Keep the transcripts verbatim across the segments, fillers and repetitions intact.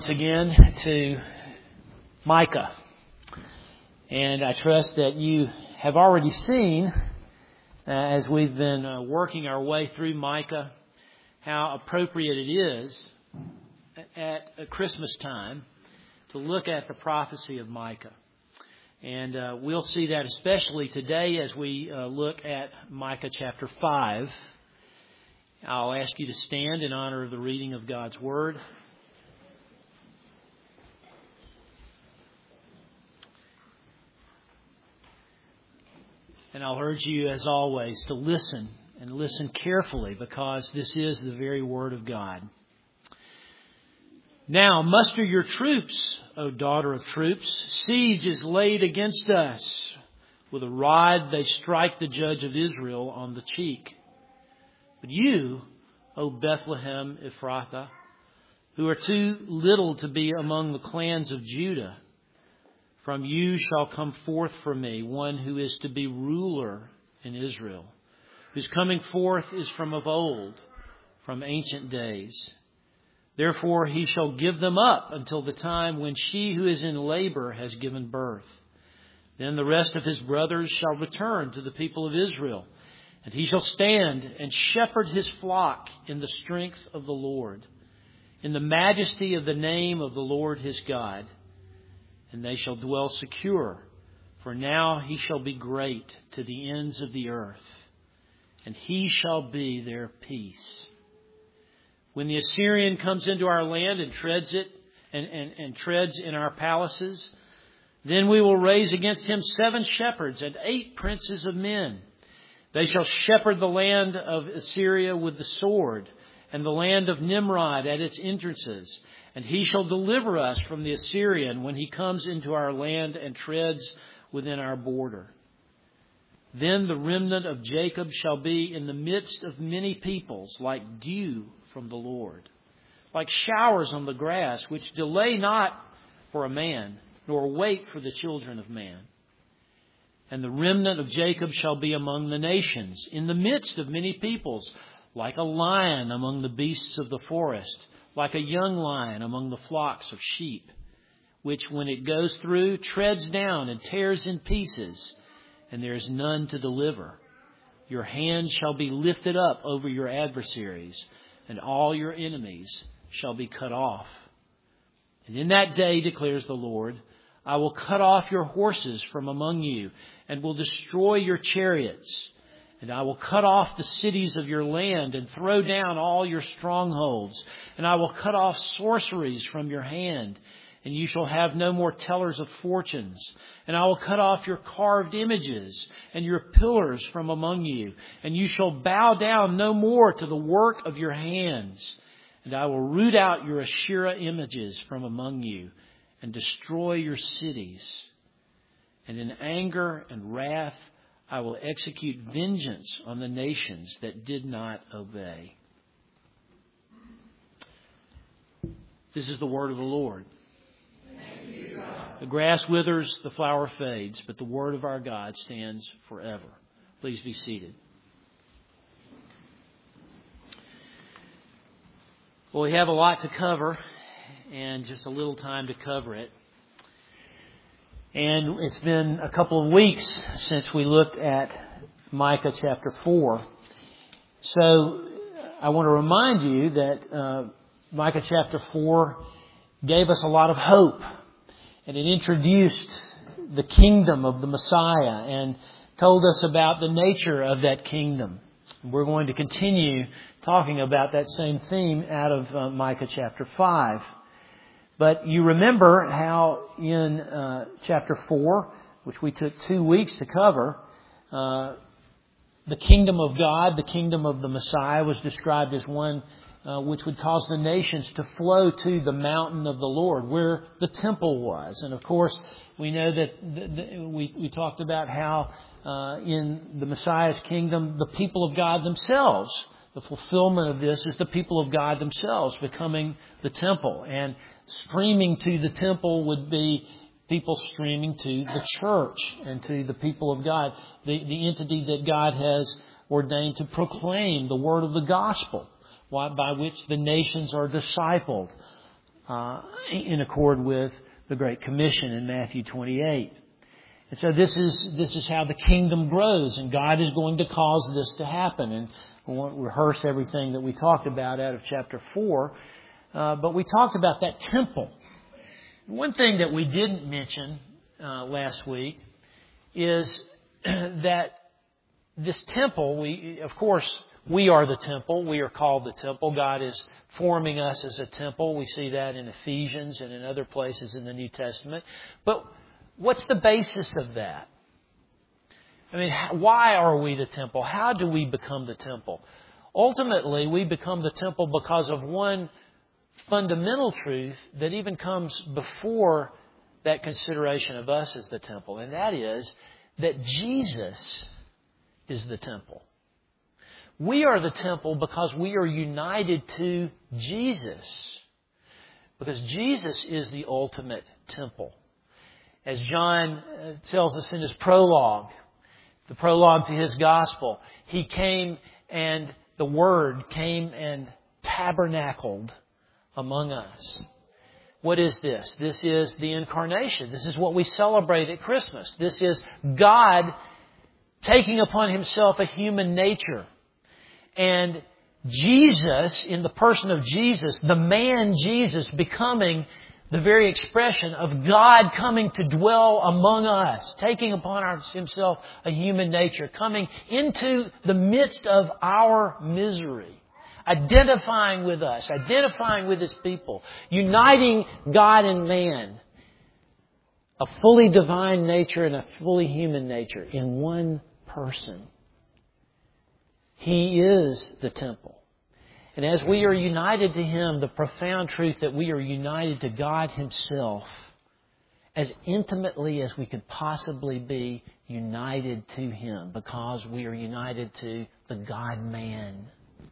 Again to Micah, and I trust that you have already seen uh, as we've been uh, working our way through Micah how appropriate it is at a Christmas time to look at the prophecy of Micah, and uh, we'll see that especially today as we uh, look at Micah chapter five. I'll ask you to stand in honor of the reading of God's Word. And I'll urge you, as always, to listen and listen carefully, because this is the very Word of God. Now muster your troops, O daughter of troops. Siege is laid against us. With a rod they strike the judge of Israel on the cheek. But you, O Bethlehem Ephrathah, who are too little to be among the clans of Judah, from you shall come forth for me one who is to be ruler in Israel, whose coming forth is from of old, from ancient days. Therefore he shall give them up until the time when she who is in labor has given birth. Then the rest of his brothers shall return to the people of Israel, and he shall stand and shepherd his flock in the strength of the Lord, in the majesty of the name of the Lord his God. And they shall dwell secure, for now he shall be great to the ends of the earth, and he shall be their peace. When the Assyrian comes into our land and treads it, and, and, and treads in our palaces, then we will raise against him seven shepherds and eight princes of men. They shall shepherd the land of Assyria with the sword, and the land of Nimrod at its entrances. And he shall deliver us from the Assyrian when he comes into our land and treads within our border. Then the remnant of Jacob shall be in the midst of many peoples, like dew from the Lord, like showers on the grass, which delay not for a man, nor wait for the children of man. And the remnant of Jacob shall be among the nations, in the midst of many peoples, like a lion among the beasts of the forest, like a young lion among the flocks of sheep, which when it goes through treads down and tears in pieces, and there is none to deliver. Your hand shall be lifted up over your adversaries, and all your enemies shall be cut off. And in that day, declares the Lord, I will cut off your horses from among you, and will destroy your chariots. And I will cut off the cities of your land and throw down all your strongholds. And I will cut off sorceries from your hand, and you shall have no more tellers of fortunes. And I will cut off your carved images and your pillars from among you. And you shall bow down no more to the work of your hands. And I will root out your Asherah images from among you and destroy your cities. And in anger and wrath I will execute vengeance on the nations that did not obey. This is the word of the Lord. Thank you, God. The grass withers, the flower fades, but the word of our God stands forever. Please be seated. Well, we have a lot to cover and just a little time to cover it. And it's been a couple of weeks since we looked at Micah chapter four. So I want to remind you that uh, Micah chapter four gave us a lot of hope. And it introduced the kingdom of the Messiah and told us about the nature of that kingdom. We're going to continue talking about that same theme out of uh, Micah chapter five. But you remember how in uh, chapter four, which we took two weeks to cover, uh, the kingdom of God, the kingdom of the Messiah, was described as one uh, which would cause the nations to flow to the mountain of the Lord, where the temple was. And of course, we know that the, the, we, we talked about how uh, in the Messiah's kingdom, the people of God themselves, the fulfillment of this is the people of God themselves becoming the temple. And streaming to the temple would be people streaming to the church and to the people of God, the, the entity that God has ordained to proclaim the word of the gospel, by which the nations are discipled. uh, in accord with the Great Commission in Matthew twenty-eight. And so this is this is how the kingdom grows, and God is going to cause this to happen. And we won't rehearse everything that we talked about out of chapter four, uh, but we talked about that temple. One thing that we didn't mention uh, last week is that this temple, we of course, we are the temple. We are called the temple. God is forming us as a temple. We see that in Ephesians and in other places in the New Testament. But what's the basis of that? I mean, why are we the temple? How do we become the temple? Ultimately, we become the temple because of one fundamental truth that even comes before that consideration of us as the temple, and that is that Jesus is the temple. We are the temple because we are united to Jesus, because Jesus is the ultimate temple. As John tells us in his prologue, the prologue to his gospel, he came and the Word came and tabernacled among us. What is this? This is the incarnation. This is what we celebrate at Christmas. This is God taking upon Himself a human nature. And Jesus, in the person of Jesus, the man Jesus, becoming the very expression of God coming to dwell among us, taking upon our, Himself a human nature, coming into the midst of our misery, identifying with us, identifying with His people, uniting God and man, a fully divine nature and a fully human nature in one person. He is the temple. And as we are united to Him, the profound truth that we are united to God Himself as intimately as we could possibly be united to Him, because we are united to the God-man.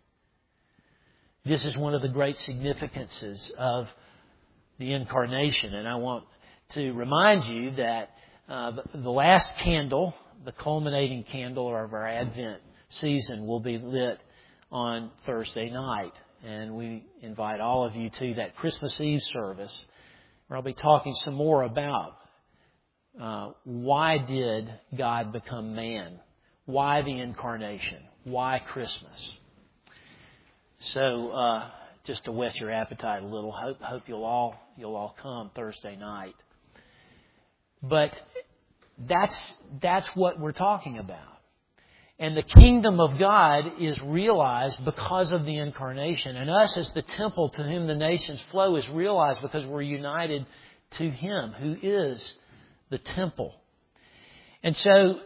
This is one of the great significances of the incarnation. And I want to remind you that uh, the, the last candle, the culminating candle of our Advent season, will be lit on Thursday night. And we invite all of you to that Christmas Eve service, where I'll be talking some more about uh, why did God become man? Why the incarnation? Why Christmas? So, uh, just to whet your appetite a little, hope, hope you'll all you'll all come Thursday night. But that's that's what we're talking about. And the kingdom of God is realized because of the incarnation. And us as the temple to whom the nations flow is realized because we're united to Him, who is the temple. And so,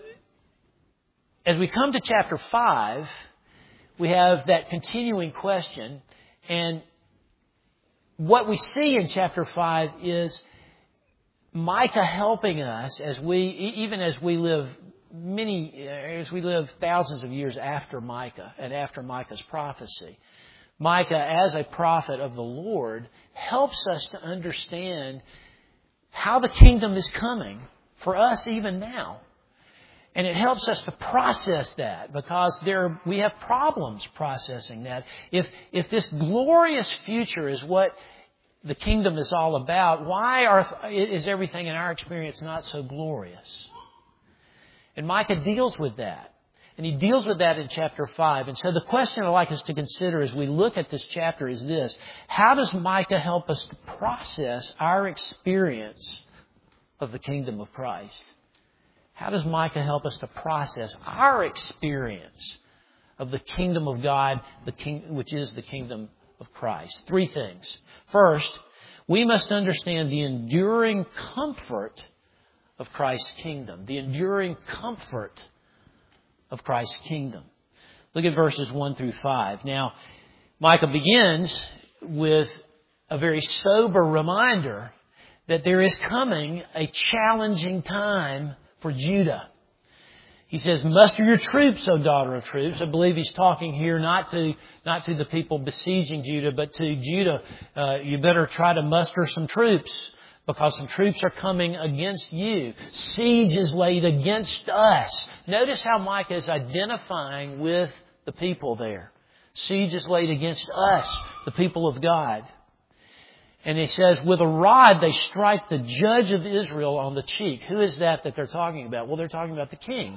as we come to chapter five, we have that continuing question. And what we see in chapter five is Micah helping us as we, even as we live Many, as we live thousands of years after Micah and after Micah's prophecy. Micah, as a prophet of the Lord, helps us to understand how the kingdom is coming for us even now. And it helps us to process that, because there we have problems processing that. If, if this glorious future is what the kingdom is all about, why are, is everything in our experience not so glorious? And Micah deals with that. And he deals with that in chapter five. And so the question I'd like us to consider as we look at this chapter is this: how does Micah help us to process our experience of the kingdom of Christ? How does Micah help us to process our experience of the kingdom of God, the king, which is the kingdom of Christ? Three things. First, we must understand the enduring comfort of Christ's kingdom. The enduring comfort of Christ's kingdom. Look at verses one through five. Now, Micah begins with a very sober reminder that there is coming a challenging time for Judah. He says, "Muster your troops, O daughter of troops." I believe he's talking here not to not to the people besieging Judah, but to Judah. Uh, you better try to muster some troops, because some troops are coming against you. Siege is laid against us. Notice how Micah is identifying with the people there. Siege is laid against us, the people of God. And he says, with a rod they strike the judge of Israel on the cheek. Who is that that they're talking about? Well, they're talking about the king.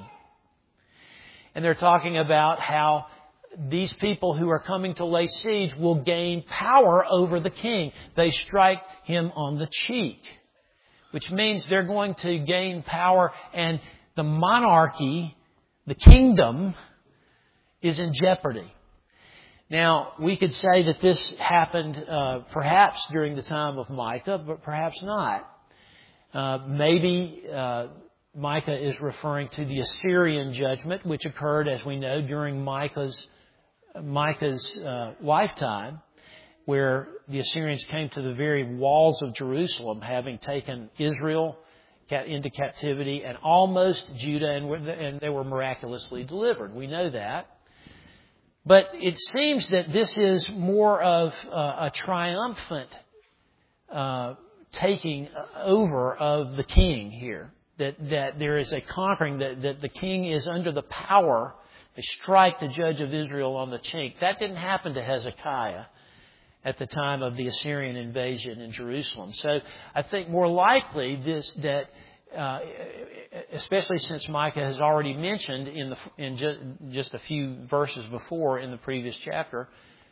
And they're talking about how these people who are coming to lay siege will gain power over the king. They strike him on the cheek, which means they're going to gain power, and the monarchy, the kingdom, is in jeopardy. Now, we could say that this happened uh, perhaps during the time of Micah, but perhaps not. Uh, maybe uh, Micah is referring to the Assyrian judgment, which occurred, as we know, during Micah's Micah's uh, lifetime, where the Assyrians came to the very walls of Jerusalem, having taken Israel into captivity and almost Judah, and, and they were miraculously delivered. We know that. But it seems that this is more of uh, a triumphant uh, taking over of the king here. That, that there is a conquering, that, that the king is under the power. They strike the judge of Israel on the cheek. That didn't happen to Hezekiah at the time of the Assyrian invasion in Jerusalem. So I think more likely this that, uh, especially since Micah has already mentioned in the in just, just a few verses before in the previous chapter,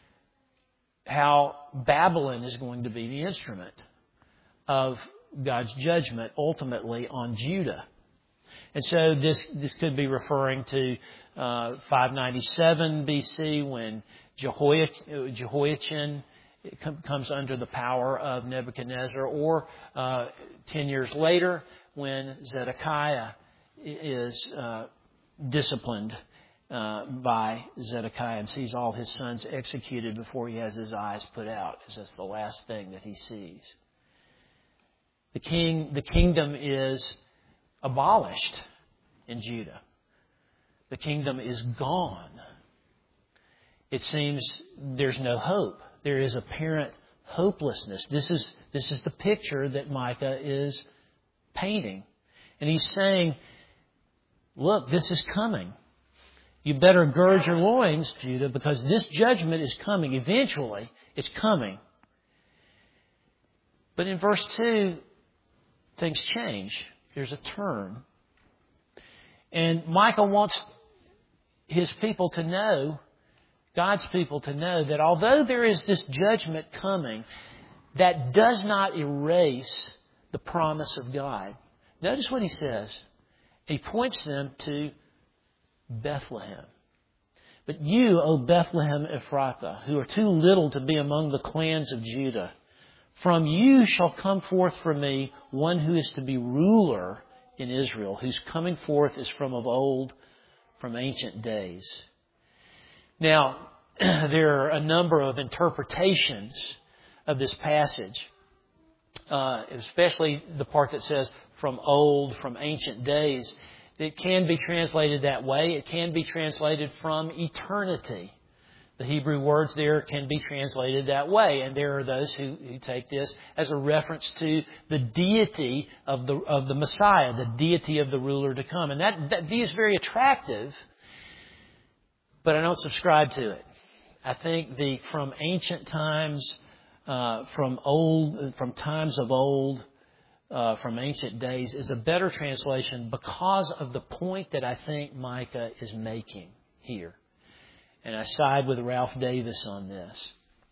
how Babylon is going to be the instrument of God's judgment ultimately on Judah. And so this this could be referring to uh, five ninety-seven B C when Jehoiachin, Jehoiachin comes under the power of Nebuchadnezzar, or uh, ten years later when Zedekiah is uh, disciplined uh, by Zedekiah and sees all his sons executed before he has his eyes put out, because that's the last thing that he sees. The king, the kingdom is abolished in Judah. The kingdom is gone. It seems there's no hope. There is apparent hopelessness. This is, this is the picture that Micah is painting. And he's saying, look, this is coming. You better gird your loins, Judah, because this judgment is coming. Eventually, it's coming. But in verse two, things change. There's a turn. And Micah wants his people to know, God's people to know, that although there is this judgment coming, that does not erase the promise of God. Notice what he says. He points them to Bethlehem. But you, O Bethlehem Ephrathah, who are too little to be among the clans of Judah, from you shall come forth for me one who is to be ruler in Israel, whose coming forth is from of old, from ancient days. Now, there are a number of interpretations of this passage, uh, especially the part that says from old, from ancient days. It can be translated that way. It can be translated from eternity. The Hebrew words there can be translated that way. And there are those who, who take this as a reference to the deity of the of the Messiah, the deity of the ruler to come. And that, that view is very attractive, but I don't subscribe to it. I think the from ancient times, uh, from old, from times of old, uh, from ancient days is a better translation because of the point that I think Micah is making here. And I side with Ralph Davis on this.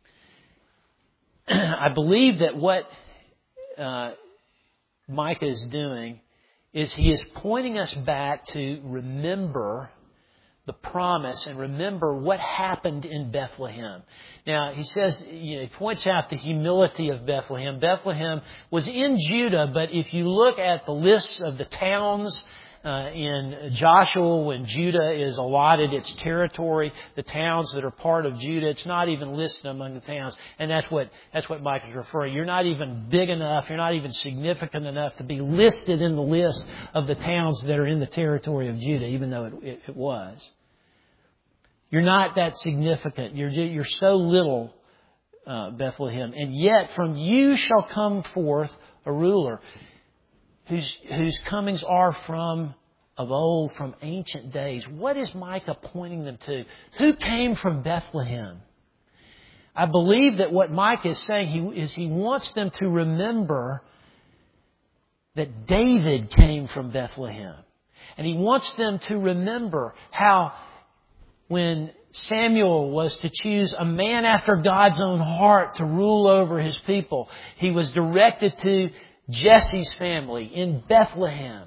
I believe that what uh, Micah is doing is he is pointing us back to remember the promise and remember what happened in Bethlehem. Now, he says, you know, he points out the humility of Bethlehem. Bethlehem was in Judah, but if you look at the lists of the towns Uh, in Joshua, when Judah is allotted its territory, the towns that are part of Judah, it's not even listed among the towns. And that's what that's what Mike is referring. You're not even big enough, you're not even significant enough to be listed in the list of the towns that are in the territory of Judah, even though it, it, it was. You're not that significant. You're, you're so little, uh, Bethlehem. And yet from you shall come forth a ruler, Whose, whose comings are from of old, from ancient days. What is Micah pointing them to? Who came from Bethlehem? I believe that what Micah is saying he, is he wants them to remember that David came from Bethlehem. And he wants them to remember how when Samuel was to choose a man after God's own heart to rule over His people, he was directed to Jesse's family in Bethlehem.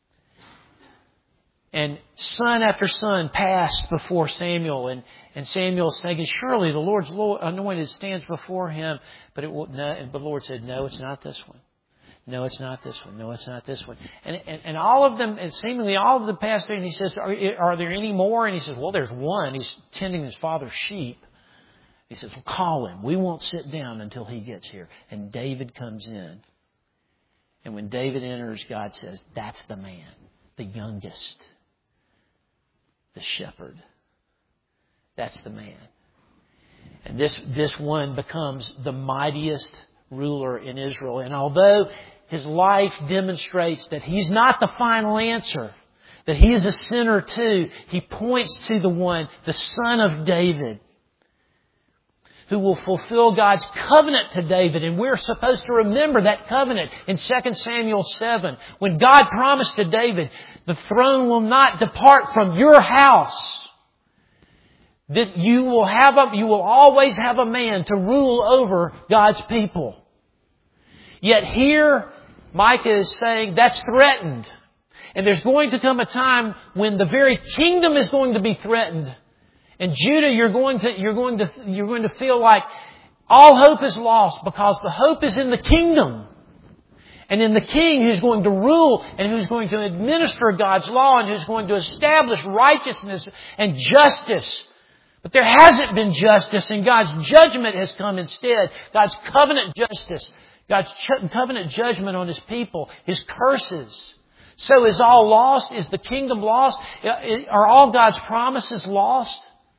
And son after son passed before Samuel, and, and Samuel's thinking, surely the Lord's anointed stands before him. But it will, no, the Lord said, no, it's not this one. No, it's not this one. No, it's not this one. And, and, and all of them, and seemingly all of them passed through, and he says, are, are there any more? And he says, well, there's one. He's tending his father's sheep. He says, well, call him. We won't sit down until he gets here. And David comes in. And when David enters, God says, that's the man, the youngest, the shepherd. That's the man. And this, this one becomes the mightiest ruler in Israel. And although his life demonstrates that he's not the final answer, that he is a sinner too, he points to the one, the Son of David, who will fulfill God's covenant to David. And we're supposed to remember that covenant in Second Samuel seven. When God promised to David, the throne will not depart from your house. This, you will have a, you will always have a man to rule over God's people. Yet here, Micah is saying that's threatened. And there's going to come a time when the very kingdom is going to be threatened. And Judah, you're going to, you're going to, you're going to feel like all hope is lost because the hope is in the kingdom. And in the king who's going to rule and who's going to administer God's law and who's going to establish righteousness and justice. But there hasn't been justice, and God's judgment has come instead. God's covenant justice. God's covenant judgment on His people. His curses. So is all lost? Is the kingdom lost? Are all God's promises lost?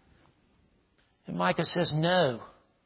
And Micah says, no.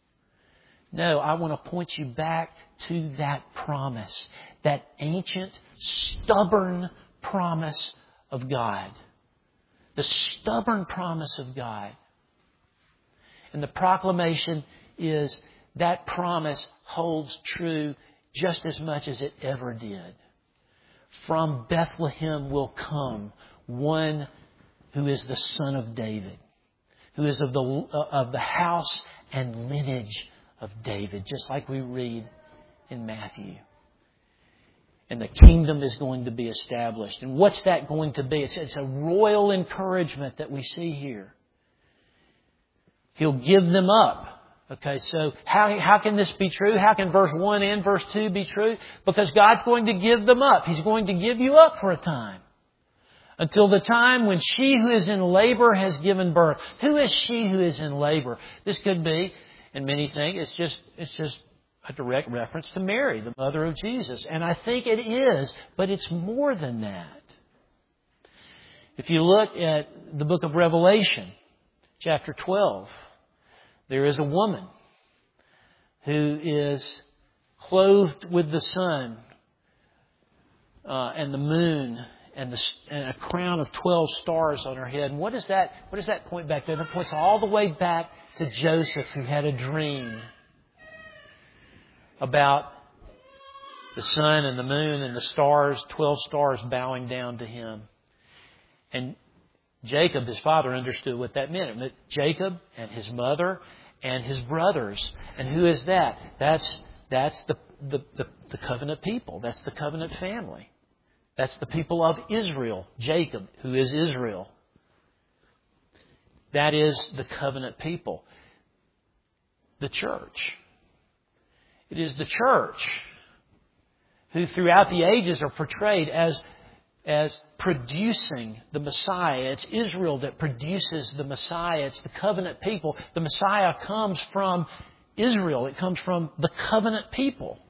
No, I want to point you back to that promise. That ancient, stubborn promise of God. The stubborn promise of God. And the proclamation is that promise holds true just as much as it ever did. From Bethlehem will come one who is the Son of David, who is of the of the house and lineage of David, just like we read in Matthew. And the kingdom is going to be established. And what's that going to be? It's, it's a royal encouragement that we see here. He'll give them up. Okay, so how, how can this be true? How can verse one and verse two be true? Because God's going to give them up. He's going to give you up for a time. Until the time when she who is in labor has given birth. Who is she who is in labor? This could be, and many think, it's just, it's just a direct reference to Mary, the mother of Jesus. And I think it is, but it's more than that. If you look at the book of Revelation, chapter twelve, there is a woman who is clothed with the sun uh, and the moon and, the, and a crown of twelve stars on her head. And what does that? What does that point back to? That points all the way back to Joseph, who had a dream about the sun and the moon and the stars, twelve stars bowing down to him. And Jacob, his father, understood what that meant. It meant Jacob and his mother and his brothers. And who is that? That's that's the, the, the, the covenant people. That's the covenant family. That's the people of Israel. Jacob, who is Israel. That is the covenant people. The church. It is the church who throughout the ages are portrayed as as producing the Messiah. It's Israel that produces the Messiah. It's the covenant people. The Messiah comes from Israel. It comes from the covenant people.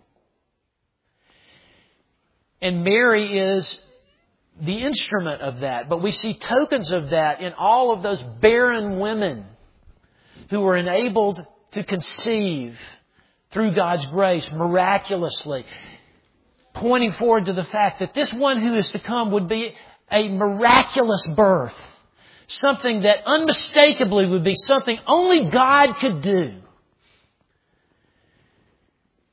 And Mary is the instrument of that. But we see tokens of that in all of those barren women who were enabled to conceive through God's grace miraculously, pointing forward to the fact that this one who is to come would be a miraculous birth. Something that unmistakably would be something only God could do.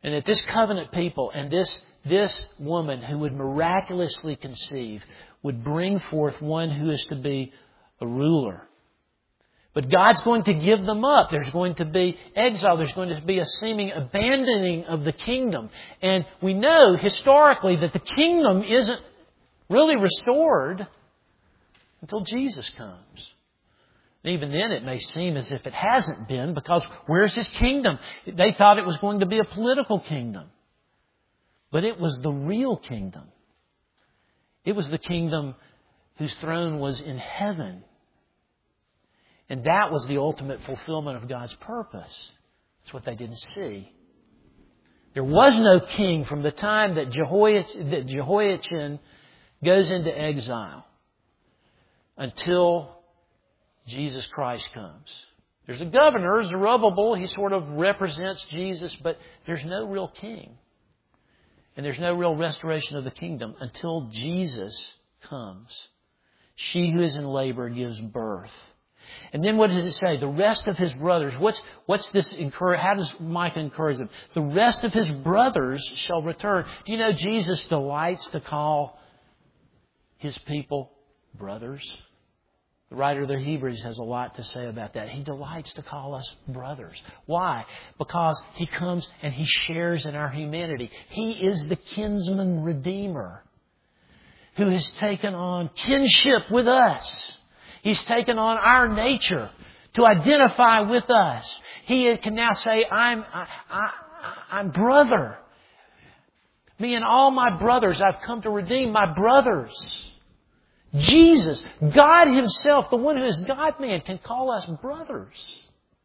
And that this covenant people and this, this woman who would miraculously conceive would bring forth one who is to be a ruler. But God's going to give them up. There's going to be exile. There's going to be a seeming abandoning of the kingdom. And we know historically that the kingdom isn't really restored until Jesus comes. And even then it may seem as if it hasn't been, because where's His kingdom? They thought it was going to be a political kingdom. But it was the real kingdom. It was the kingdom whose throne was in heaven. And that was the ultimate fulfillment of God's purpose. That's what they didn't see. There was no king from the time that Jehoiachin, that Jehoiachin goes into exile until Jesus Christ comes. There's a governor, Zerubbabel. He sort of represents Jesus, but there's no real king. And there's no real restoration of the kingdom until Jesus comes. She who is in labor gives birth. And then what does it say? The rest of his brothers. What's, what's this encourage? How does Micah encourage them? The rest of his brothers shall return. Do you know Jesus delights to call His people brothers? The writer of the Hebrews has a lot to say about that. He delights to call us brothers. Why? Because He comes and He shares in our humanity. He is the kinsman redeemer who has taken on kinship with us. He's taken on our nature to identify with us. He can now say, I'm, I, I, I'm brother. Me and all my brothers, I've come to redeem my brothers. Jesus, God Himself, the one who is God-man, can call us brothers.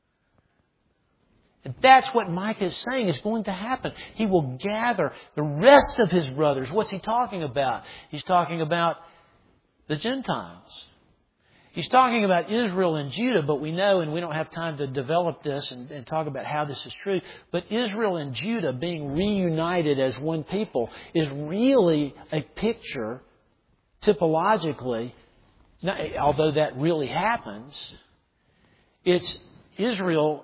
And that's what Micah is saying is going to happen. He will gather the rest of His brothers. What's He talking about? He's talking about the Gentiles. He's talking about Israel and Judah, but we know, and we don't have time to develop this and, and talk about how this is true, but Israel and Judah being reunited as one people is really a picture, typologically, although that really happens, it's Israel,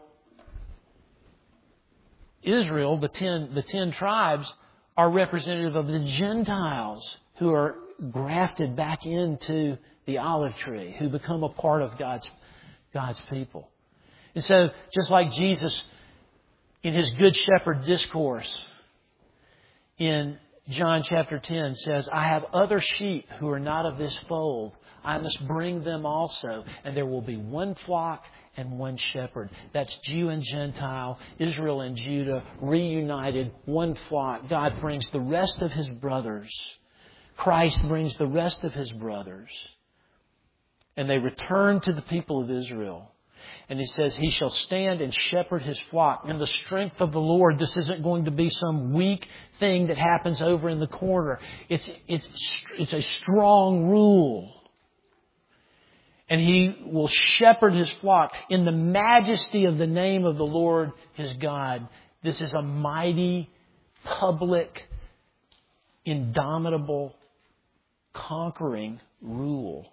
Israel, the ten, the ten tribes, are representative of the Gentiles who are grafted back into the olive tree, who become a part of God's, God's people. And so, just like Jesus in His Good Shepherd discourse in John chapter ten says, I have other sheep who are not of this fold. I must bring them also. And there will be one flock and one shepherd. That's Jew and Gentile, Israel and Judah, reunited, one flock. God brings the rest of His brothers. Christ brings the rest of His brothers. And they return to the people of Israel. And He says, He shall stand and shepherd His flock in the strength of the Lord. This isn't going to be some weak thing that happens over in the corner. It's, it's, it's a strong rule. And He will shepherd His flock in the majesty of the name of the Lord His God. This is a mighty, public, indomitable, conquering rule.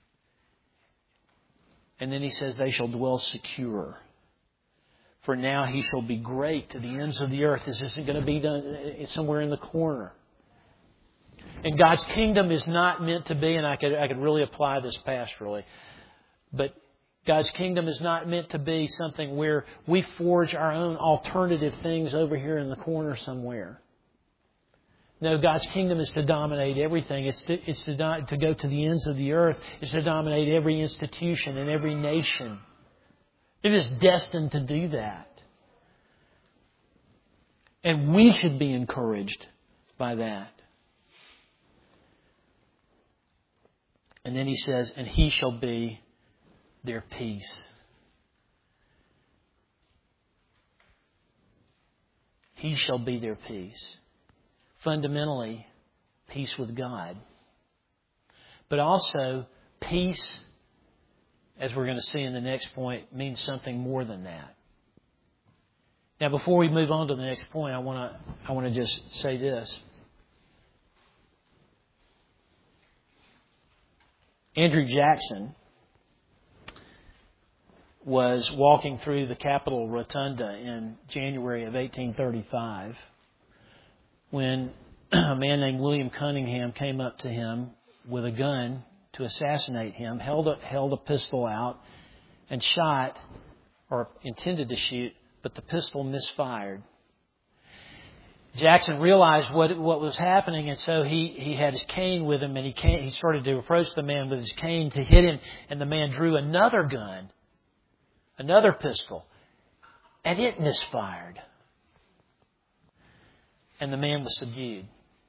And then He says, they shall dwell secure. For now He shall be great to the ends of the earth. This isn't going to be done somewhere in the corner. And God's kingdom is not meant to be, and I could, I could really apply this pastorally, but God's kingdom is not meant to be something where we forge our own alternative things over here in the corner somewhere. No, God's kingdom is to dominate everything. It's to, it's to, do, to go to the ends of the earth. It's to dominate every institution and every nation. It is destined to do that. And we should be encouraged by that. And then He says, and He shall be their peace. He shall be their peace. Fundamentally, peace with God. But also, peace, as we're going to see in the next point, means something more than that. Now, before we move on to the next point, I want to I want to just say this. Andrew Jackson was walking through the Capitol Rotunda in January of eighteen thirty-five. when a man named William Cunningham came up to him with a gun to assassinate him, held a, held a pistol out and shot, or intended to shoot, but the pistol misfired. Jackson realized what what was happening, and so he, he had his cane with him, and he came, he started to approach the man with his cane to hit him, and the man drew another gun, another pistol, and it misfired. And the man was subdued.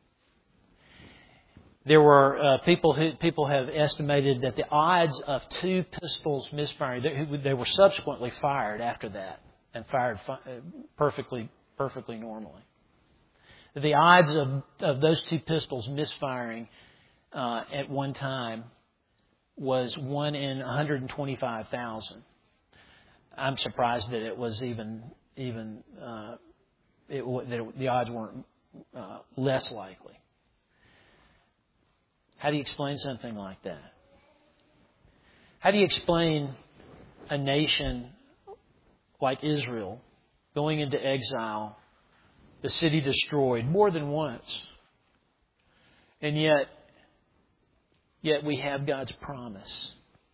There were uh, people who people have estimated that the odds of two pistols misfiring, they, they were subsequently fired after that, and fired fi- perfectly perfectly normally. The odds of, of those two pistols misfiring uh, at one time was one in one hundred twenty-five thousand. I'm surprised that it was even even uh, it, that it, the odds weren't uh, less likely. How do you explain something like that? How do you explain a nation like Israel going into exile, the city destroyed more than once, and yet, yet we have God's promise.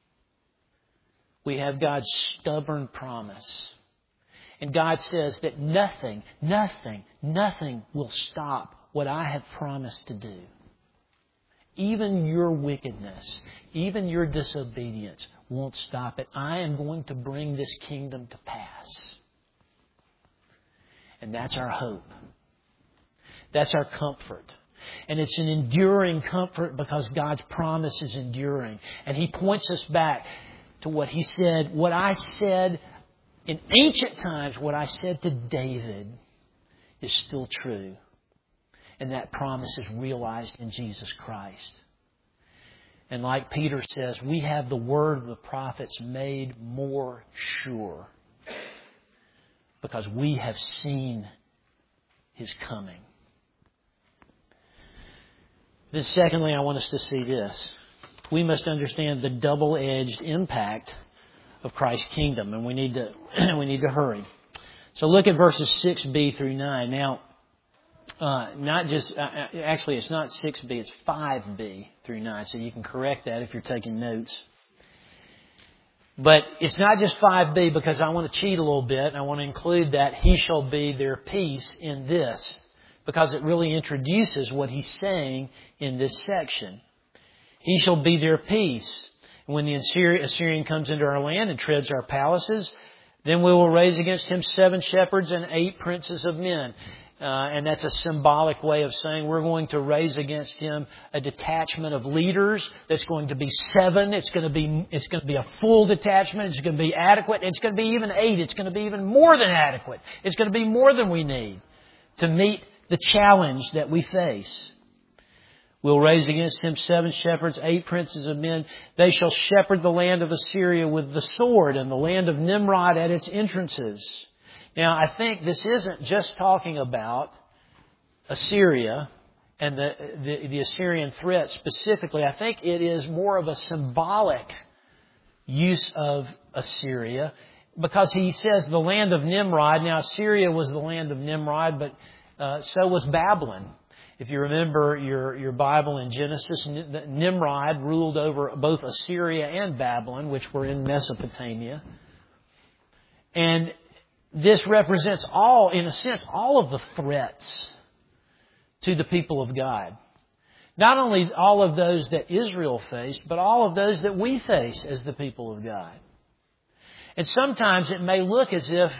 We have God's stubborn promise. And God says that nothing, nothing, nothing will stop what I have promised to do. Even your wickedness, even your disobedience won't stop it. I am going to bring this kingdom to pass. And that's our hope. That's our comfort. And it's an enduring comfort because God's promise is enduring. And He points us back to what He said, what I said in ancient times, what I said to David is still true. And that promise is realized in Jesus Christ. And like Peter says, we have the word of the prophets made more sure because we have seen His coming. Then secondly, I want us to see this. We must understand the double-edged impact of Christ's kingdom, and we need to we need to hurry. So look at verses six b through nine. Now, uh, not just uh, actually, it's not six b, it's five b through nine. So you can correct that if you're taking notes. But it's not just five b because I want to cheat a little bit. I want to include that He shall be their peace in this, because it really introduces what He's saying in this section. He shall be their peace. When the Assyrian comes into our land and treads our palaces, then we will raise against him seven shepherds and eight princes of men. Uh, and that's a symbolic way of saying we're going to raise against him a detachment of leaders that's going to be seven. It's going to be it's going to be a full detachment. It's going to be adequate. It's going to be even eight. It's going to be even more than adequate. It's going to be more than we need to meet the challenge that we face. We'll raise against him seven shepherds, eight princes of men. They shall shepherd the land of Assyria with the sword and the land of Nimrod at its entrances. Now, I think this isn't just talking about Assyria and the, the, the Assyrian threat specifically. I think it is more of a symbolic use of Assyria because he says the land of Nimrod. Now, Assyria was the land of Nimrod, but uh, so was Babylon. If you remember your, your Bible in Genesis, Nimrod ruled over both Assyria and Babylon, which were in Mesopotamia. And this represents all, in a sense, all of the threats to the people of God. Not only all of those that Israel faced, but all of those that we face as the people of God. And sometimes it may look as if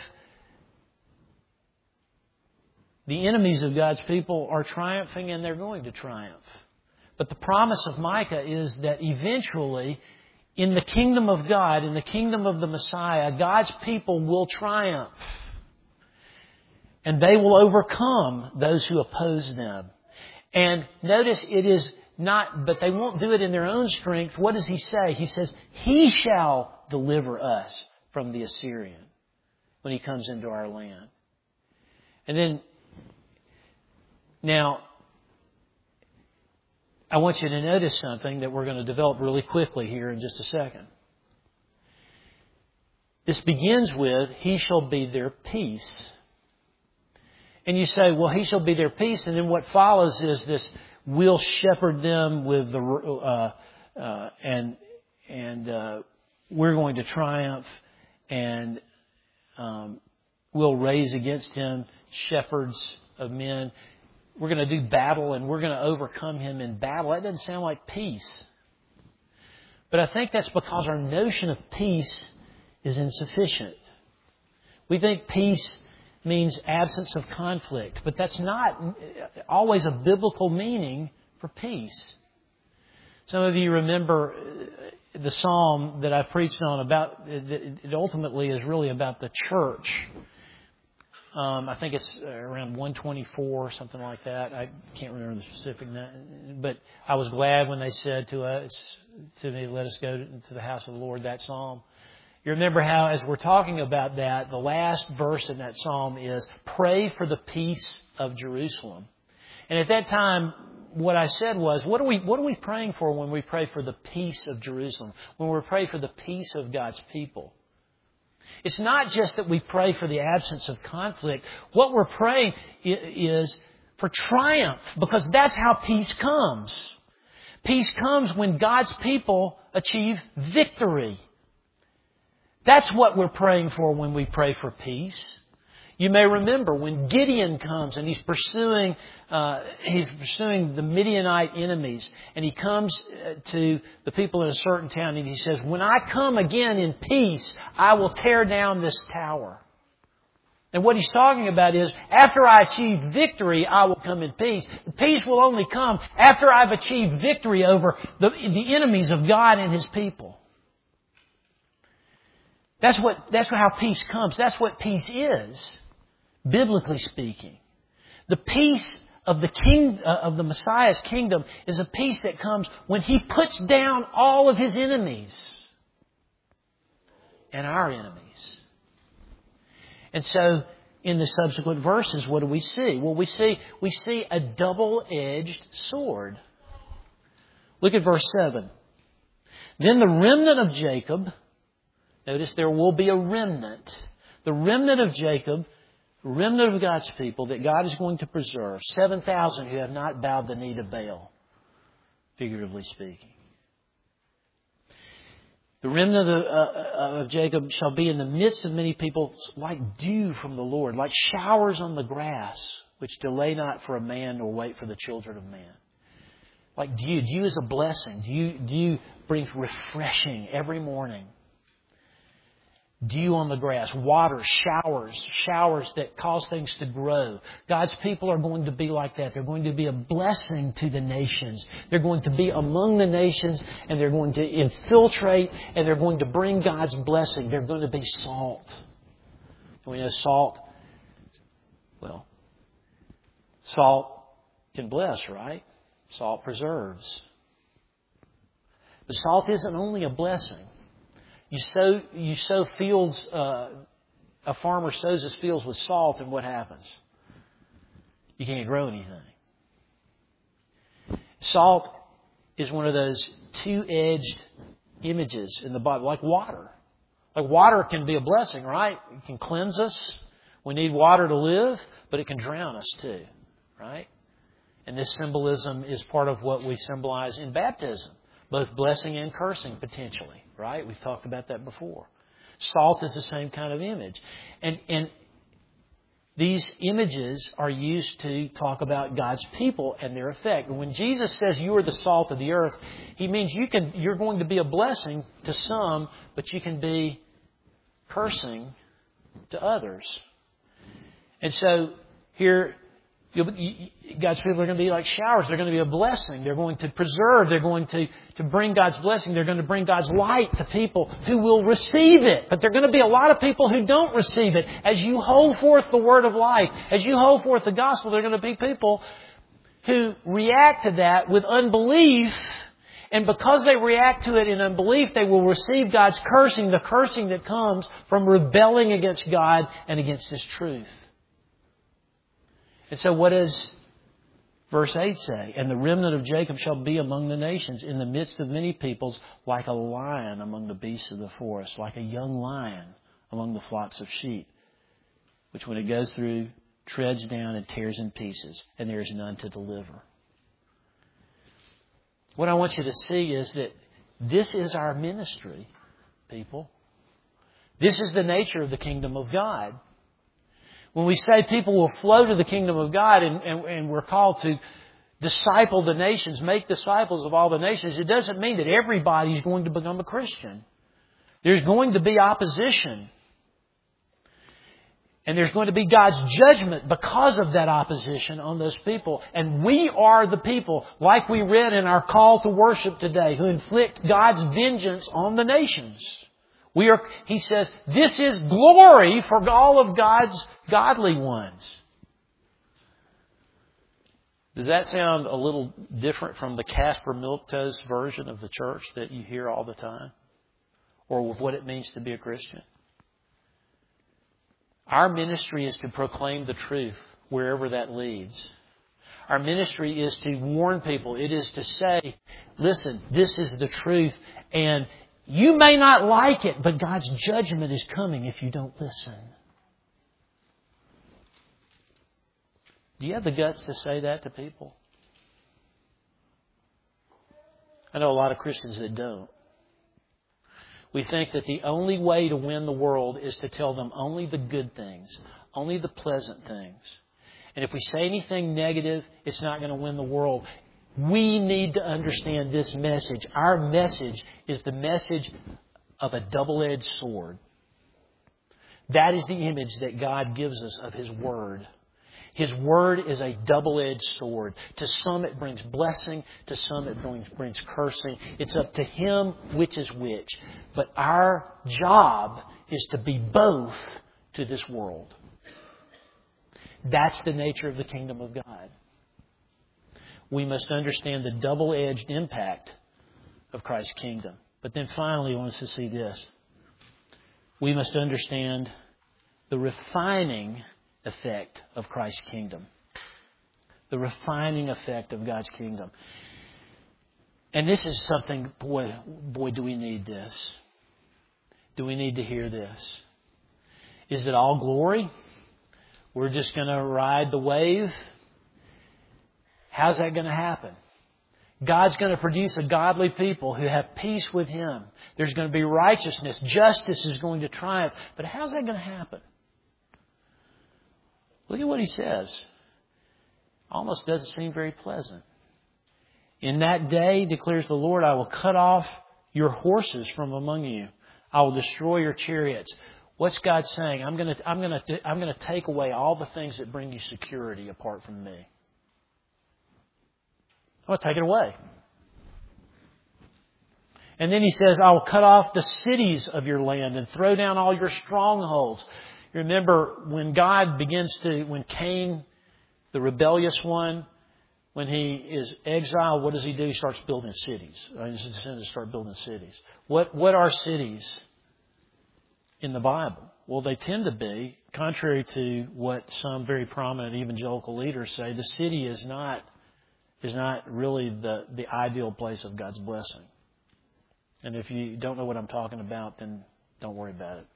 the enemies of God's people are triumphing, and they're going to triumph. But the promise of Micah is that eventually, in the kingdom of God, in the kingdom of the Messiah, God's people will triumph. And they will overcome those who oppose them. And notice it is not, but they won't do it in their own strength. What does He say? He says, He shall deliver us from the Assyrian when He comes into our land. And then, now, I want you to notice something that we're going to develop really quickly here in just a second. This begins with, He shall be their peace. And you say, well, He shall be their peace. And then what follows is this, we'll shepherd them with the, uh, uh, and, and, uh, we're going to triumph, and, um, we'll raise against him shepherds of men. We're going to do battle, and we're going to overcome him in battle. That doesn't sound like peace. But I think that's because our notion of peace is insufficient. We think peace means absence of conflict, but that's not always a biblical meaning for peace. Some of you remember the psalm that I preached on about, it ultimately is really about the church. Um, I think it's around one twenty-four or something like that. I can't remember the specific, but I was glad when they said to us, to me, let us go to the house of the Lord, that psalm. You remember how, as we're talking about that, the last verse in that psalm is, pray for the peace of Jerusalem. And at that time, what I said was, what are we, what are we praying for when we pray for the peace of Jerusalem? When we pray for the peace of God's people? It's not just that we pray for the absence of conflict. What we're praying is for triumph, because that's how peace comes. Peace comes when God's people achieve victory. That's what we're praying for when we pray for peace. You may remember when Gideon comes and he's pursuing, uh, he's pursuing the Midianite enemies, and he comes to the people in a certain town and he says, when I come again in peace, I will tear down this tower. And what he's talking about is, after I achieve victory, I will come in peace. The peace will only come after I've achieved victory over the, the enemies of God and His people. That's what, that's how peace comes. That's what peace is. Biblically speaking, the peace of the king uh, of the Messiah's kingdom is a peace that comes when He puts down all of His enemies and our enemies. And so, in the subsequent verses, what do we see? Well, we see we see a double-edged sword. Look at verse seven. Then the remnant of Jacob. Notice there will be a remnant. The remnant of Jacob. Remnant of God's people that God is going to preserve. seven thousand who have not bowed the knee to Baal, figuratively speaking. The remnant of, uh, of Jacob shall be in the midst of many people like dew from the Lord, like showers on the grass, which delay not for a man nor wait for the children of man. Like dew. Dew is a blessing. Dew, dew brings refreshing every morning. Dew on the grass, water, showers, showers that cause things to grow. God's people are going to be like that. They're going to be a blessing to the nations. They're going to be among the nations, and they're going to infiltrate, and they're going to bring God's blessing. They're going to be salt. And we know salt, well, salt can bless, right? Salt preserves. But salt isn't only a blessing. You sow, you sow fields, uh, a farmer sows his fields with salt, and what happens? You can't grow anything. Salt is one of those two-edged images in the Bible, like water. Like water can be a blessing, right? It can cleanse us. We need water to live, but it can drown us too, right? And this symbolism is part of what we symbolize in baptism, both blessing and cursing potentially. Right? We've talked about that before. Salt is the same kind of image. And, and these images are used to talk about God's people and their effect. When Jesus says you are the salt of the earth, He means you can, you're going to be a blessing to some, but you can be cursing to others. And so here, God's people are going to be like showers. They're going to be a blessing. They're going to preserve. They're going to, to bring God's blessing. They're going to bring God's light to people who will receive it. But there are going to be a lot of people who don't receive it. As you hold forth the word of life, as you hold forth the gospel, there are going to be people who react to that with unbelief. And because they react to it in unbelief, they will receive God's cursing, the cursing that comes from rebelling against God and against His truth. And so what does verse eight say? And the remnant of Jacob shall be among the nations, in the midst of many peoples, like a lion among the beasts of the forest, like a young lion among the flocks of sheep, which when it goes through treads down and tears in pieces, and there is none to deliver. What I want you to see is that this is our ministry, people. This is the nature of the kingdom of God. When we say people will flow to the kingdom of God and, and, and we're called to disciple the nations, make disciples of all the nations, it doesn't mean that everybody's going to become a Christian. There's going to be opposition. And there's going to be God's judgment because of that opposition on those people. And we are the people, like we read in our call to worship today, who inflict God's vengeance on the nations. We are, he says, this is glory for all of God's godly ones. Does that sound a little different from the Casper Milquetoast version of the church that you hear all the time? Or with what it means to be a Christian? Our ministry is to proclaim the truth wherever that leads. Our ministry is to warn people. It is to say, listen, this is the truth, and you may not like it, but God's judgment is coming if you don't listen. Do you have the guts to say that to people? I know a lot of Christians that don't. We think that the only way to win the world is to tell them only the good things, only the pleasant things. And if we say anything negative, it's not going to win the world. We need to understand this message. Our message is the message of a double-edged sword. That is the image that God gives us of His Word. His Word is a double-edged sword. To some it brings blessing. To some it brings, brings cursing. It's up to Him which is which. But our job is to be both to this world. That's the nature of the kingdom of God. We must understand the double-edged impact of Christ's kingdom. But then finally, I want us to see this. We must understand the refining effect of Christ's kingdom. The refining effect of God's kingdom. And this is something, boy, boy, do we need this. Do we need to hear this? Is it all glory? We're just going to ride the wave? How's that going to happen? God's going to produce a godly people who have peace with Him. There's going to be righteousness. Justice is going to triumph. But how's that going to happen? Look at what He says. Almost doesn't seem very pleasant. In that day, declares the Lord, I will cut off your horses from among you. I will destroy your chariots. What's God saying? I'm going to, I'm going to, I'm going to take away all the things that bring you security apart from me. I'm going to take it away. And then He says, I will cut off the cities of your land and throw down all your strongholds. You remember when God begins to, when Cain, the rebellious one, when he is exiled, what does he do? He starts building cities. His descendants start building cities. What, what are cities in the Bible? Well, they tend to be, contrary to what some very prominent evangelical leaders say, the city is not, is not really the, the ideal place of God's blessing. And if you don't know what I'm talking about, then don't worry about it.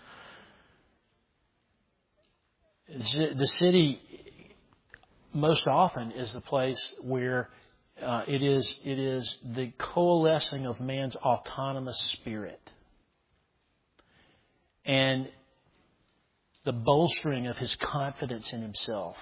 The city most often is the place where uh, it is it is the coalescing of man's autonomous spirit and the bolstering of his confidence in himself.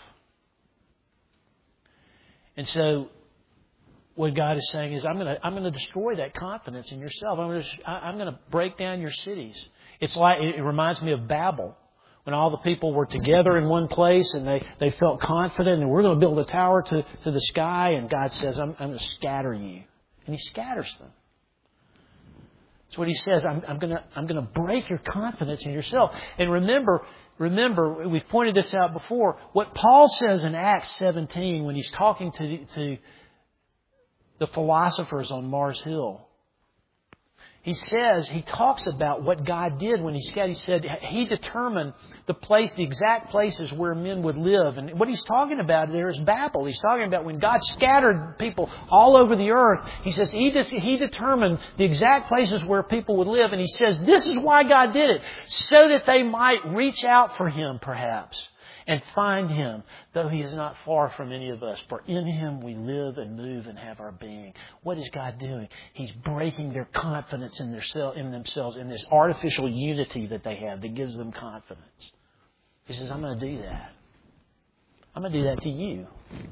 And so what God is saying is, I'm going to I'm going to destroy that confidence in yourself. I'm going to I'm going to break down your cities. It's like it reminds me of Babel. When all the people were together in one place and they, they felt confident and we're going to build a tower to, to the sky, and God says, I'm, I'm going to scatter you. And He scatters them. That's what He says. I'm, I'm going to I'm going to break your confidence in yourself. And remember, remember, we've pointed this out before, what Paul says in Acts seventeen when he's talking to, to the philosophers on Mars Hill. He says, he talks about what God did when He scattered. He said He determined the place, the exact places where men would live. And what he's talking about there is Babel. He's talking about when God scattered people all over the earth. He says he, de- he determined the exact places where people would live. And He says this is why God did it. So that they might reach out for Him, perhaps. and find Him, though He is not far from any of us. For in Him we live and move and have our being. What is God doing? He's breaking their confidence in, their self, in themselves, in this artificial unity that they have that gives them confidence. He says, I'm going to do that. I'm going to do that to you.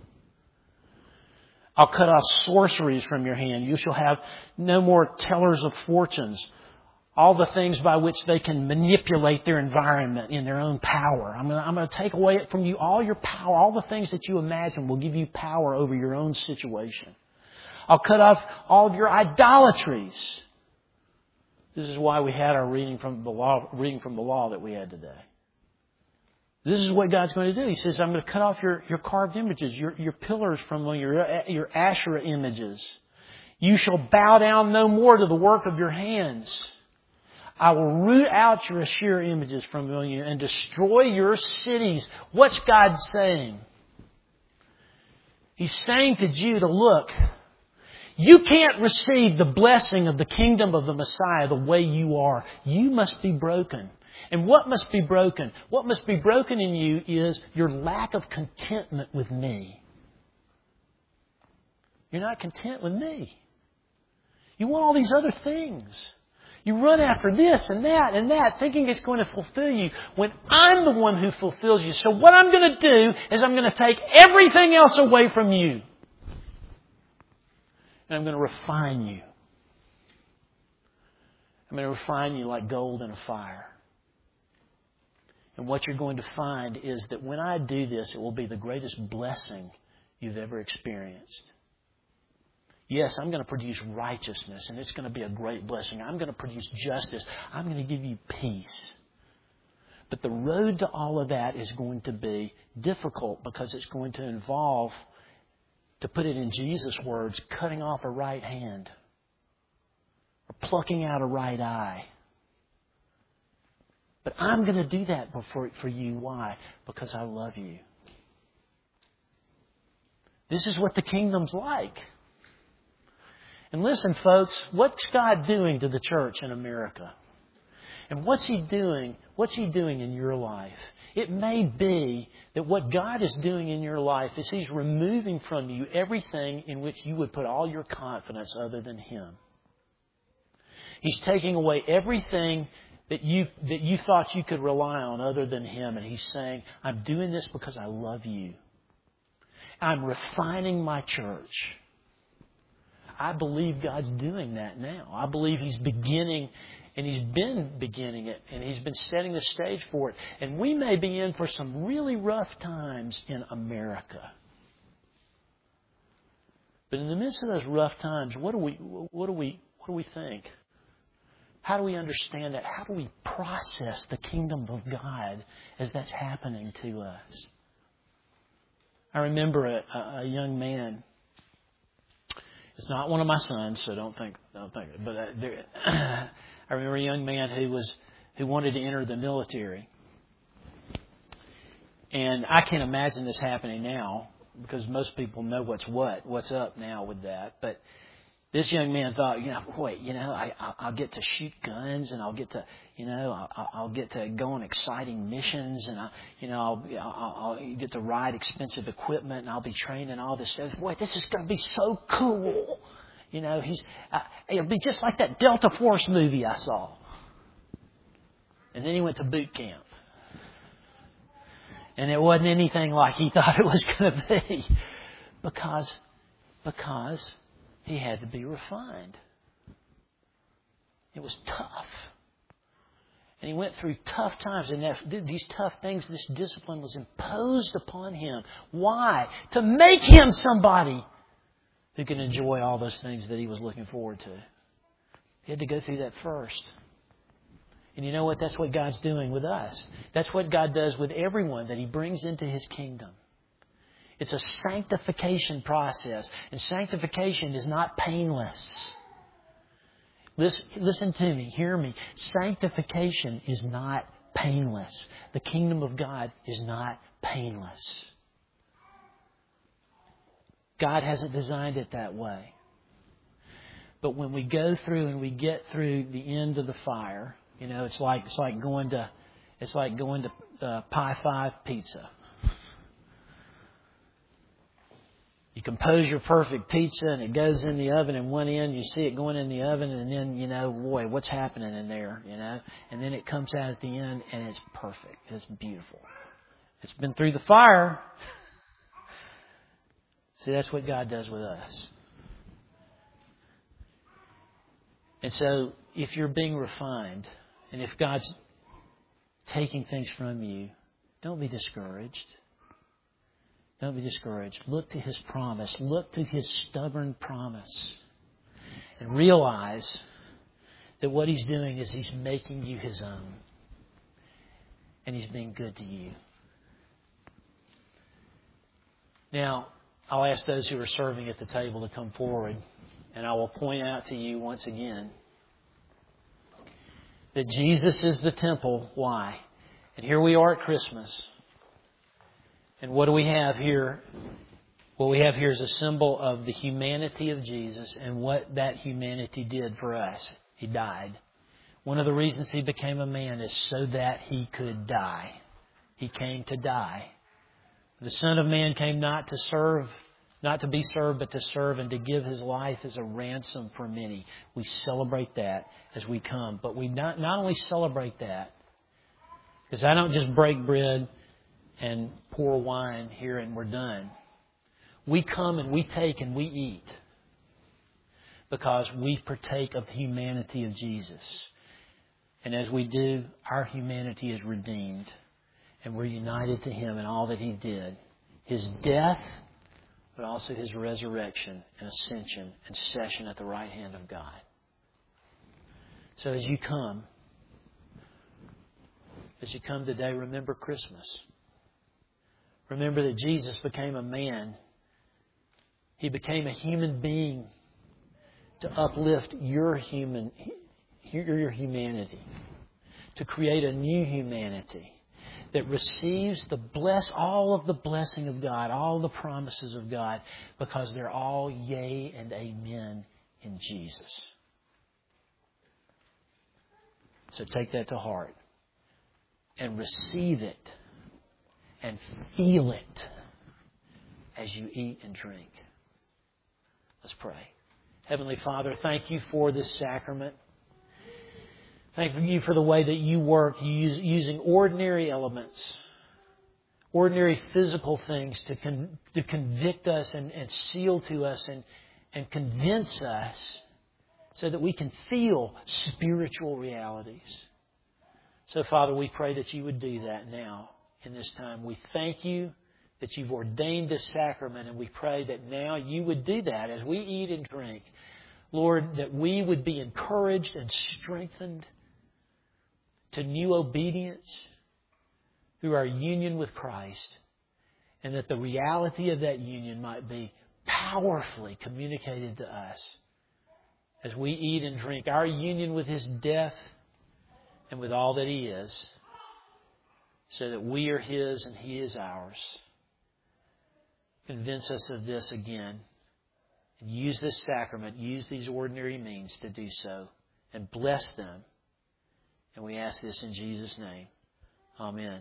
I'll cut off sorceries from your hand. You shall have no more tellers of fortunes. All the things by which they can manipulate their environment in their own power. I'm going, to, I'm going to take away it from you. All your power, all the things that you imagine will give you power over your own situation. I'll cut off all of your idolatries. This is why we had our reading from the law, reading from the law that we had today. This is what God's going to do. He says, I'm going to cut off your, your carved images, your, your pillars from your, your Asherah images. You shall bow down no more to the work of your hands. I will root out your Asherah images from among you and destroy your cities. What's God saying? He's saying to Judah, look, you can't receive the blessing of the kingdom of the Messiah the way you are. You must be broken. And what must be broken? What must be broken in you is your lack of contentment with me. You're not content with me. You want all these other things. You run after this and that and that, thinking it's going to fulfill you, when I'm the one who fulfills you. So what I'm going to do is I'm going to take everything else away from you. And I'm going to refine you. I'm going to refine you like gold in a fire. And what you're going to find is that when I do this, it will be the greatest blessing you've ever experienced. Yes, I'm going to produce righteousness, and it's going to be a great blessing. I'm going to produce justice. I'm going to give you peace. But the road to all of that is going to be difficult because it's going to involve, to put it in Jesus' words, cutting off a right hand or plucking out a right eye. But I'm going to do that for, for you. Why? Because I love you. This is what the kingdom's like. And listen, folks, what's God doing to the church in America? And what's He doing? What's He doing in your life? It may be that what God is doing in your life is He's removing from you everything in which you would put all your confidence other than Him. He's taking away everything that you that you thought you could rely on other than Him. And He's saying, I'm doing this because I love you. I'm refining my church. I believe God's doing that now. I believe He's beginning, and He's been beginning it, and He's been setting the stage for it. And we may be in for some really rough times in America. But in the midst of those rough times, what do we what do we what do we think? How do we understand that? How do we process the kingdom of God as that's happening to us? I remember a, a young man. It's not one of my sons, so don't think, don't think. But I, there, I remember a young man who was who wanted to enter the military, and I can't imagine this happening now because most people know what's what, what's up now with that. But this young man thought, you know, wait, you know, I, I'll get to shoot guns, and I'll get to, you know, I'll, I'll get to go on exciting missions, and I, you know, I'll, I'll, I'll get to ride expensive equipment, and I'll be trained in all this stuff. Boy, this is going to be so cool. You know, he's, uh, it'll be just like that Delta Force movie I saw. And then he went to boot camp, and it wasn't anything like he thought it was going to be, because, because. He had to be refined. It was tough. And he went through tough times. And these tough things, this discipline was imposed upon him. Why? To make him somebody who can enjoy all those things that he was looking forward to. He had to go through that first. And you know what? That's what God's doing with us. That's what God does with everyone that He brings into His kingdom. It's a sanctification process. And sanctification is not painless. Listen, listen to me. Hear me. Sanctification is not painless. The kingdom of God is not painless. God hasn't designed it that way. But when we go through and we get through the end of the fire, you know, it's like it's like going to it's like going to uh, Pie Five Pizza. You compose your perfect pizza and it goes in the oven in one end. You see it going in the oven and then, you know, boy, what's happening in there, you know? And then it comes out at the end and it's perfect. It's beautiful. It's been through the fire. See, that's what God does with us. And so if you're being refined and if God's taking things from you, don't be discouraged. Don't be discouraged. Look to His promise. Look to His stubborn promise. And realize that what He's doing is He's making you His own. And He's being good to you. Now, I'll ask those who are serving at the table to come forward. And I will point out to you once again that Jesus is the temple. Why? And here we are at Christmas. And what do we have here? What we have here is a symbol of the humanity of Jesus and what that humanity did for us. He died. One of the reasons He became a man is so that He could die. He came to die. The Son of Man came not to serve, not to be served, but to serve and to give His life as a ransom for many. We celebrate that as we come. But we not, not only celebrate that, because I don't just break bread and pour wine here and we're done. We come and we take and we eat because we partake of the humanity of Jesus. And as we do, our humanity is redeemed. And we're united to Him in all that He did. His death, but also His resurrection and ascension and session at the right hand of God. So as you come, as you come today, remember Christmas. Remember that Jesus became a man. He became a human being to uplift your human, your humanity, to create a new humanity that receives the bless, all of the blessing of God, all the promises of God, because they're all yea and amen in Jesus. So take that to heart and receive it and feel it as you eat and drink. Let's pray. Heavenly Father, thank You for this sacrament. Thank You for the way that You work, use, using ordinary elements, ordinary physical things to, con, to convict us and, and seal to us and, and convince us so that we can feel spiritual realities. So, Father, we pray that You would do that now in this time. We thank You that You've ordained this sacrament, and we pray that now You would do that as we eat and drink. Lord, that we would be encouraged and strengthened to new obedience through our union with Christ, and that the reality of that union might be powerfully communicated to us as we eat and drink our union with His death and with all that He is, so that we are His and He is ours. Convince us of this again. And use this sacrament, use these ordinary means to do so, and bless them. And we ask this in Jesus' name. Amen.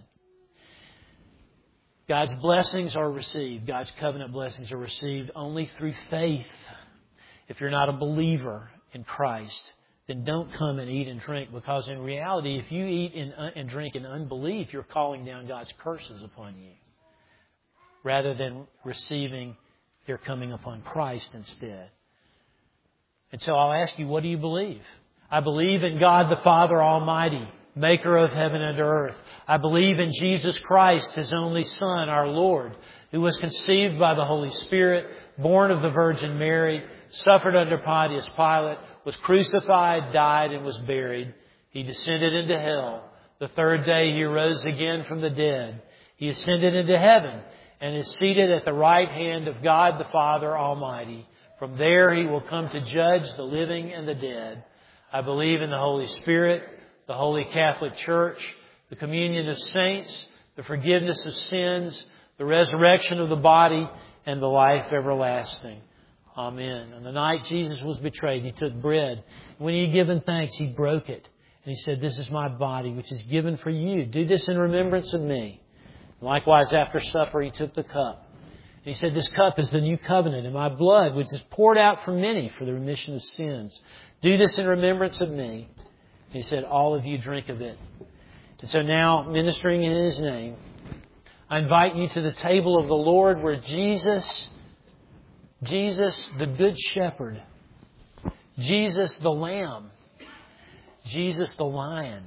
God's blessings are received. God's covenant blessings are received only through faith. If you're not a believer in Christ, then don't come and eat and drink, because in reality, if you eat and drink in unbelief, you're calling down God's curses upon you, rather than receiving their coming upon Christ instead. And so I'll ask you, what do you believe? I believe in God the Father Almighty, maker of heaven and earth. I believe in Jesus Christ, His only Son, our Lord, who was conceived by the Holy Spirit, born of the Virgin Mary, suffered under Pontius Pilate, was crucified, died, and was buried. He descended into hell. The third day He rose again from the dead. He ascended into heaven and is seated at the right hand of God the Father Almighty. From there He will come to judge the living and the dead. I believe in the Holy Spirit, the Holy Catholic Church, the communion of saints, the forgiveness of sins, the resurrection of the body, and the life everlasting. Amen. On the night Jesus was betrayed, He took bread. When He had given thanks, He broke it. And He said, "This is my body, which is given for you. Do this in remembrance of me." Likewise, after supper, He took the cup. He said, this cup is the new covenant in my blood, which is poured out for many for the remission of sins. Do this in remembrance of me. He said, all of you drink of it. And so now, ministering in His name, I invite you to the table of the Lord where Jesus, Jesus the Good Shepherd, Jesus the Lamb, Jesus the Lion,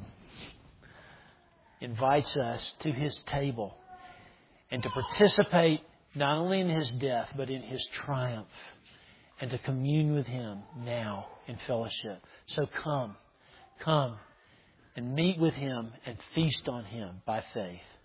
invites us to His table and to participate not only in His death, but in His triumph, and to commune with Him now in fellowship. So come, come and meet with Him and feast on Him by faith.